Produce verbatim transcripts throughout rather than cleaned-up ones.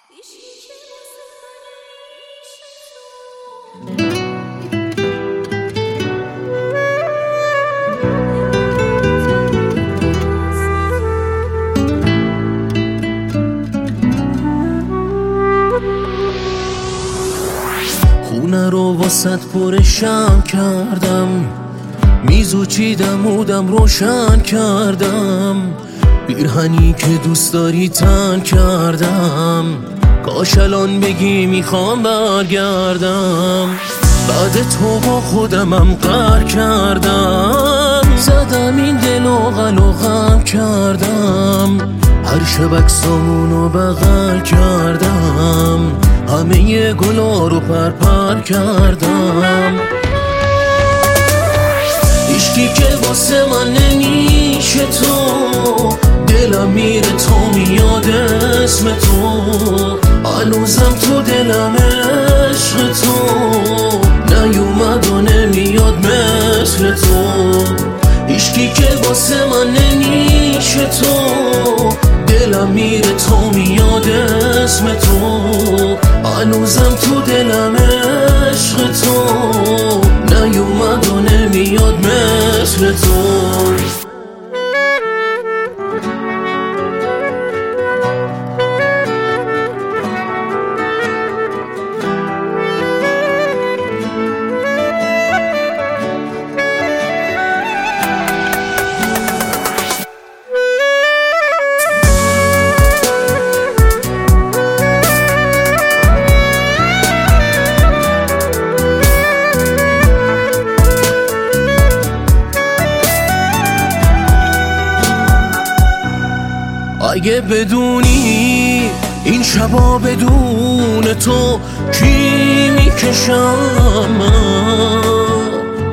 خونه رو واسط پرشم کردم، میزو چیدم اودم روشن کردم، پیرهنی که دوست داری تن کردم، کاش الان بگی میخوام برگردم. بعد تو با خودمم قهر کردم، زدم این دل و غم کردم، هر شب عکسامونو بغل کردم، همه گلا رو پر پر کردم. عشقی که واسه من نمیشه تو، دلم میره تا میاد اسم تو، هنوزم تو دلم عشق تو، نیومد و نمیاد مثل تو. عشقی که واسه من نمیشه تو، دلم میره تا میاد اسم تو، هنوزم تو دلم عشق تو، نیومد و نمیاد مثل تو. اگه بدونی این شبا بدون تو کی میکشم من،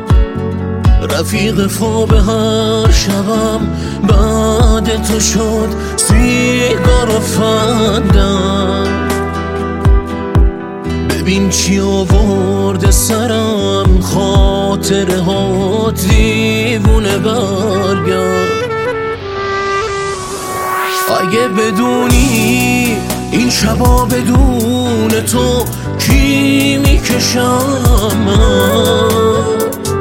رفیق خواب هر شبم بعد تو شد سیگار و فندم. ببین چی آورده سرم، خاطره ها دیوونه برگرد. اگه بدونی این شبا بدون تو کی میکشم من،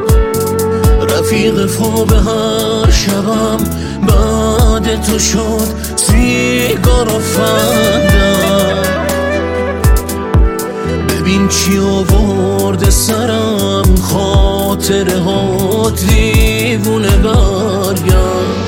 رفیق خواب هر شبم بعد تو شد سیگار و فندم. ببین چی آورده سرم، خاطره ها دیوونه برگرد.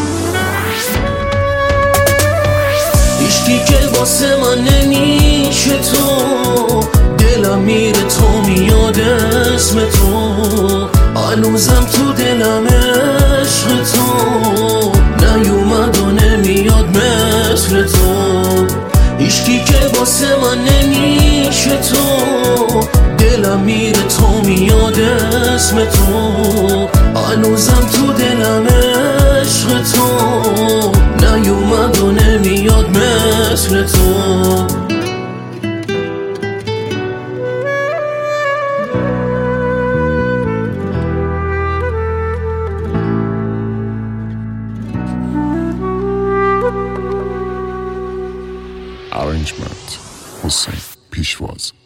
عشقی که واسه من نمیشه تو، دلم میره تا میاد اسم تو، هنوزم تو دلم عشق تو، نیومد و نمیاد مثل تو. عشقی که واسه من نمیشه تو، دلم میره تا میاد اسم تو، هنوزم تو دلم عشق تو، نیومد و نمیاد مثل تو. Arrangement حسین پیشواز.